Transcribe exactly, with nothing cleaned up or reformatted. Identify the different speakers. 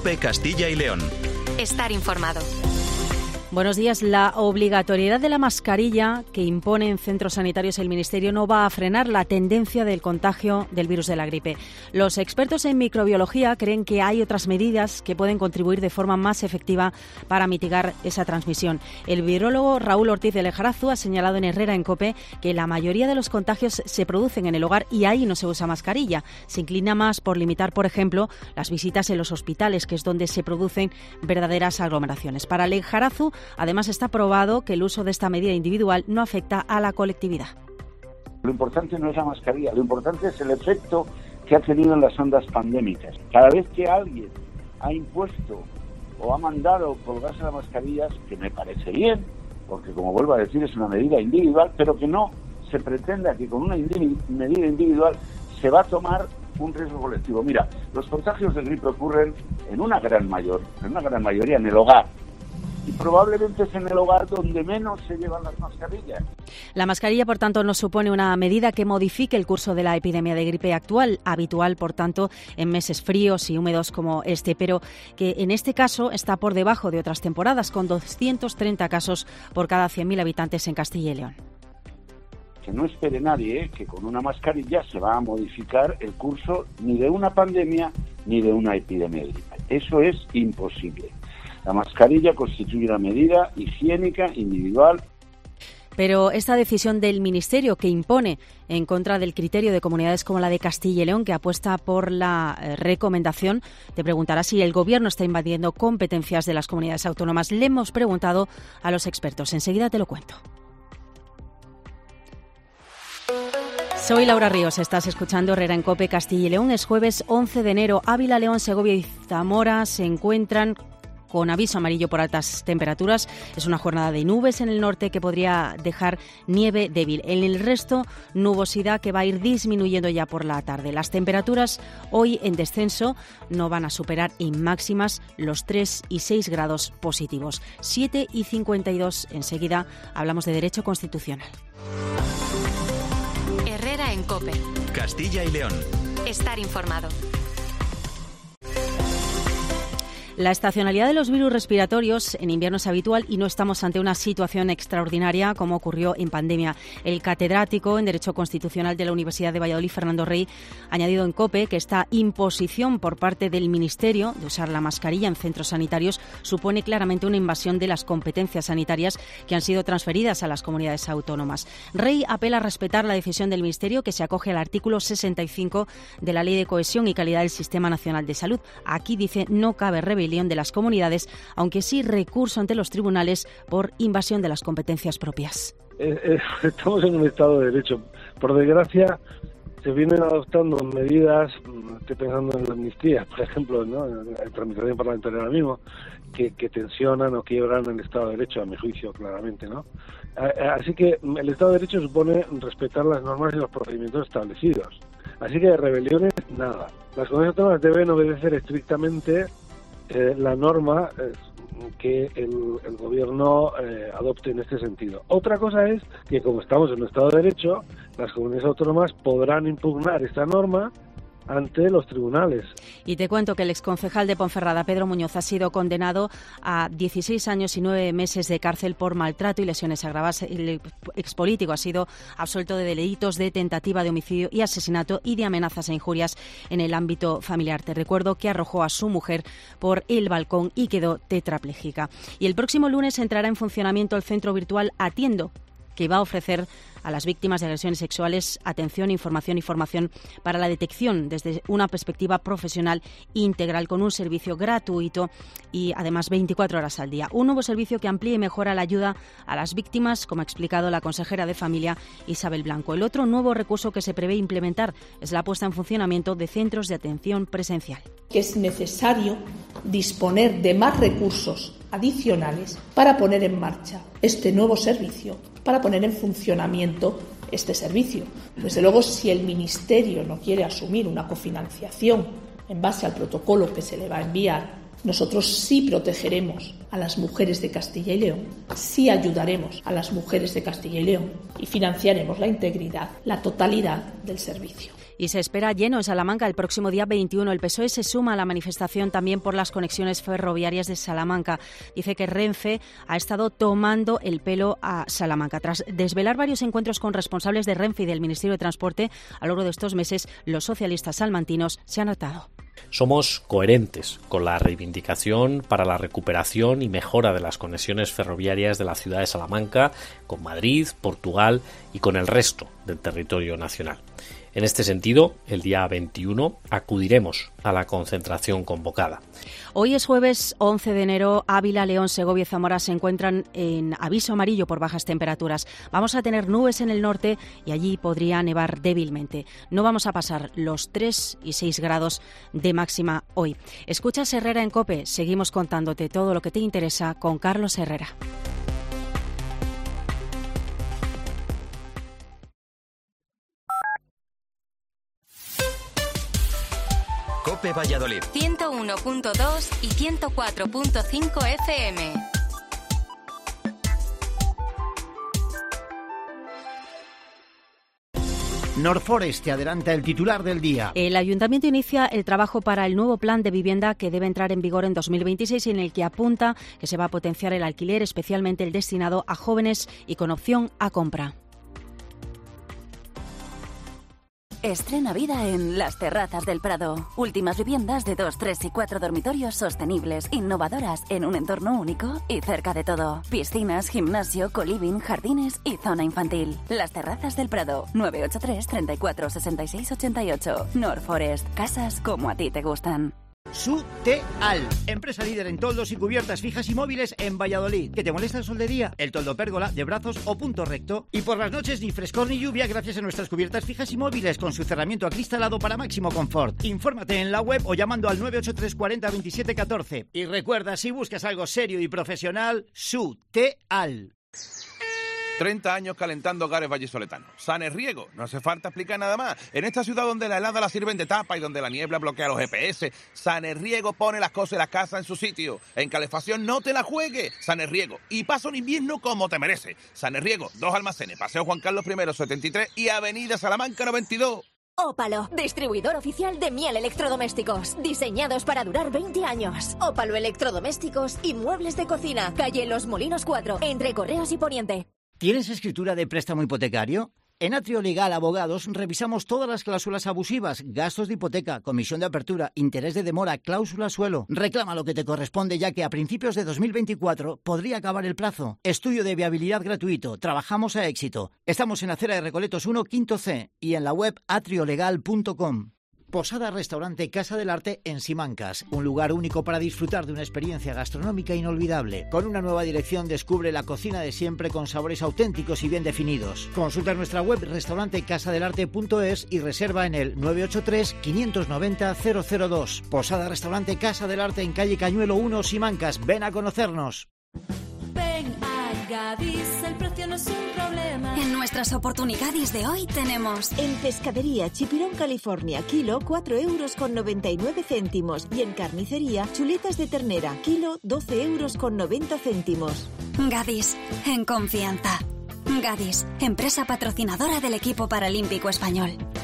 Speaker 1: COPE Castilla y León.
Speaker 2: Estar informado.
Speaker 3: Buenos días. La obligatoriedad de la mascarilla que impone en centros sanitarios el Ministerio no va a frenar la tendencia del contagio del virus de la gripe. Los expertos en microbiología creen que hay otras medidas que pueden contribuir de forma más efectiva para mitigar esa transmisión. El virólogo Raúl Ortiz de Lejarazu ha señalado en Herrera en COPE que la mayoría de los contagios se producen en el hogar y ahí no se usa mascarilla. Se inclina más por limitar, por ejemplo, las visitas en los hospitales, que es donde se producen verdaderas aglomeraciones. Para Lejarazu, además, está probado que el uso de esta medida individual no afecta a la colectividad.
Speaker 4: Lo importante no es la mascarilla, lo importante es el efecto que ha tenido en las ondas pandémicas. Cada vez que alguien ha impuesto o ha mandado colgarse las mascarillas, que me parece bien, porque como vuelvo a decir es una medida individual, pero que no se pretenda que con una individu- medida individual se va a tomar un riesgo colectivo. Mira, los contagios de gripe ocurren en una gran mayor, en una gran mayoría en el hogar. Y probablemente es en el hogar donde menos se llevan las mascarillas.
Speaker 3: La mascarilla, por tanto, no supone una medida que modifique el curso de la epidemia de gripe actual, habitual, por tanto, en meses fríos y húmedos como este, pero que en este caso está por debajo de otras temporadas, con doscientos treinta casos por cada cien mil habitantes en Castilla y León.
Speaker 4: Que no espere nadie ¿eh? que con una mascarilla se va a modificar el curso ni de una pandemia ni de una epidemia de gripe. Eso es imposible. La mascarilla constituye una medida higiénica individual.
Speaker 3: Pero esta decisión del Ministerio, que impone en contra del criterio de comunidades como la de Castilla y León, que apuesta por la eh, recomendación, te preguntará si el Gobierno está invadiendo competencias de las comunidades autónomas. Le hemos preguntado a los expertos. Enseguida te lo cuento. Soy Laura Ríos, estás escuchando Herrera en COPE Castilla y León. Es jueves once de enero. Ávila, León, Segovia y Zamora se encuentran con aviso amarillo por altas temperaturas. Es una jornada de nubes en el norte que podría dejar nieve débil. En el resto, nubosidad que va a ir disminuyendo ya por la tarde. Las temperaturas hoy en descenso no van a superar en máximas los tres y seis grados positivos. siete y cincuenta y dos. Enseguida hablamos de derecho constitucional.
Speaker 2: Herrera en COPE.
Speaker 1: Castilla y León.
Speaker 2: Estar informado.
Speaker 3: La estacionalidad de los virus respiratorios en invierno es habitual y no estamos ante una situación extraordinaria como ocurrió en pandemia. El catedrático en Derecho Constitucional de la Universidad de Valladolid, Fernando Rey, ha añadido en COPE que esta imposición por parte del Ministerio de usar la mascarilla en centros sanitarios supone claramente una invasión de las competencias sanitarias que han sido transferidas a las comunidades autónomas. Rey apela a respetar la decisión del Ministerio, que se acoge al artículo sesenta y cinco de la Ley de Cohesión y Calidad del Sistema Nacional de Salud. Aquí dice no cabe rebelión de las comunidades, aunque sí recurso ante los tribunales por invasión de las competencias propias.
Speaker 5: Eh, eh, estamos en un Estado de Derecho. Por desgracia, se vienen adoptando medidas, estoy pensando en la amnistía, por ejemplo, ¿no? En la tramitación parlamentaria ahora mismo, que, que tensionan o quiebran el Estado de Derecho, a mi juicio, claramente, ¿no? Así que el Estado de Derecho supone respetar las normas y los procedimientos establecidos. Así que de rebeliones, nada. Las comunidades autónomas deben obedecer estrictamente Eh, la norma eh, que el, el gobierno eh, adopte en este sentido. Otra cosa es que, como estamos en un Estado de Derecho, las comunidades autónomas podrán impugnar esta norma ante los tribunales.
Speaker 3: Y te cuento que el exconcejal de Ponferrada, Pedro Muñoz, ha sido condenado a dieciséis años y nueve meses de cárcel por maltrato y lesiones agravadas. El expolítico ha sido absuelto de delitos de tentativa de homicidio y asesinato y de amenazas e injurias en el ámbito familiar. Te recuerdo que arrojó a su mujer por el balcón y quedó tetrapléjica. Y el próximo lunes entrará en funcionamiento el centro virtual Atiendo, que va a ofrecer a las víctimas de agresiones sexuales atención, información y formación para la detección desde una perspectiva profesional integral, con un servicio gratuito y además veinticuatro horas al día. Un nuevo servicio que amplía y mejora la ayuda a las víctimas, como ha explicado la consejera de Familia, Isabel Blanco. El otro nuevo recurso que se prevé implementar es la puesta en funcionamiento de centros de atención presencial.
Speaker 6: Es necesario disponer de más recursos adicionales para poner en marcha este nuevo servicio, para poner en funcionamiento este servicio. Desde luego, si el Ministerio no quiere asumir una cofinanciación en base al protocolo que se le va a enviar, nosotros sí protegeremos a a las mujeres de Castilla y León, sí ayudaremos a las mujeres de Castilla y León y financiaremos la integridad, la totalidad del servicio.
Speaker 3: Y se espera lleno en Salamanca el próximo día veintiuno. El P S O E se suma a la manifestación también por las conexiones ferroviarias de Salamanca. Dice que Renfe ha estado tomando el pelo a Salamanca. Tras desvelar varios encuentros con responsables de Renfe y del Ministerio de Transporte, a lo largo de estos meses los socialistas salmantinos se han hartado.
Speaker 7: Somos coherentes con la reivindicación para la recuperación y mejora de las conexiones ferroviarias de la ciudad de Salamanca con Madrid, Portugal y con el resto del territorio nacional. En este sentido, el día veintiuno acudiremos a la concentración convocada.
Speaker 3: Hoy es jueves once de enero. Ávila, León, Segovia y Zamora se encuentran en aviso amarillo por bajas temperaturas. Vamos a tener nubes en el norte y allí podría nevar débilmente. No vamos a pasar los tres y seis grados de máxima hoy. Escuchas Herrera en COPE. Seguimos contándote todo lo que te interesa con Carlos Herrera.
Speaker 1: COPE Valladolid.
Speaker 2: ciento uno punto dos y ciento cuatro punto cinco F M.
Speaker 8: Norforest te adelanta el titular del día.
Speaker 3: El Ayuntamiento inicia el trabajo para el nuevo plan de vivienda que debe entrar en vigor en dos mil veintiséis y en el que apunta que se va a potenciar el alquiler, especialmente el destinado a jóvenes y con opción a compra.
Speaker 9: Estrena vida en Las Terrazas del Prado. Últimas viviendas de dos, tres y cuatro dormitorios sostenibles, innovadoras, en un entorno único y cerca de todo. Piscinas, gimnasio, coliving, jardines y zona infantil. Las Terrazas del Prado. nueve ocho tres, treinta y cuatro, sesenta y seis, ochenta y ocho. Norforest. Casas como a ti te gustan.
Speaker 8: Suteal, empresa líder en toldos y cubiertas fijas y móviles en Valladolid. ¿Que te molesta el sol de día? El toldo pérgola, de brazos o punto recto. Y por las noches ni frescor ni lluvia gracias a nuestras cubiertas fijas y móviles con su cerramiento acristalado para máximo confort. Infórmate en la web o llamando al nueve ocho tres, cuarenta, veintisiete, catorce. Y recuerda, si buscas algo serio y profesional, Suteal.
Speaker 10: treinta años calentando hogares vallisoletanos. Sanerriego, no hace falta explicar nada más. En esta ciudad donde la helada la sirven de tapa y donde la niebla bloquea los G P S, Sanerriego pone las cosas y las casas en su sitio. En calefacción no te la juegues. Sanerriego. Y pasa un invierno como te merece. Sanerriego, dos almacenes, Paseo Juan Carlos I, setenta y tres y Avenida Salamanca noventa y dos.
Speaker 11: Ópalo, distribuidor oficial de Miel Electrodomésticos, diseñados para durar veinte años. Ópalo Electrodomésticos y muebles de cocina, calle Los Molinos cuatro, entre Correos y Poniente.
Speaker 8: ¿Tienes escritura de préstamo hipotecario? En Atrio Legal Abogados revisamos todas las cláusulas abusivas, gastos de hipoteca, comisión de apertura, interés de demora, cláusula suelo. Reclama lo que te corresponde ya que a principios de dos mil veinticuatro podría acabar el plazo. Estudio de viabilidad gratuito. Trabajamos a éxito. Estamos en Acera de Recoletos uno, quinto C y en la web atriolegal punto com. Posada Restaurante Casa del Arte en Simancas, un lugar único para disfrutar de una experiencia gastronómica inolvidable. Con una nueva dirección descubre la cocina de siempre con sabores auténticos y bien definidos. Consulta nuestra web restaurante casa del arte punto es y reserva en el nueve ocho tres, quinientos noventa, cero cero dos. Posada Restaurante Casa del Arte en calle Cañuelo uno, Simancas. Ven a conocernos.
Speaker 12: Ven a Gadis, el precio no es un problema.
Speaker 9: En nuestras oportunidades de hoy tenemos...
Speaker 13: En Pescadería Chipirón California, kilo cuatro euros con noventa y nueve céntimos. Y en carnicería, chuletas de ternera, kilo doce euros con noventa céntimos.
Speaker 9: Gadis, en confianza. Gadis, empresa patrocinadora del equipo paralímpico español.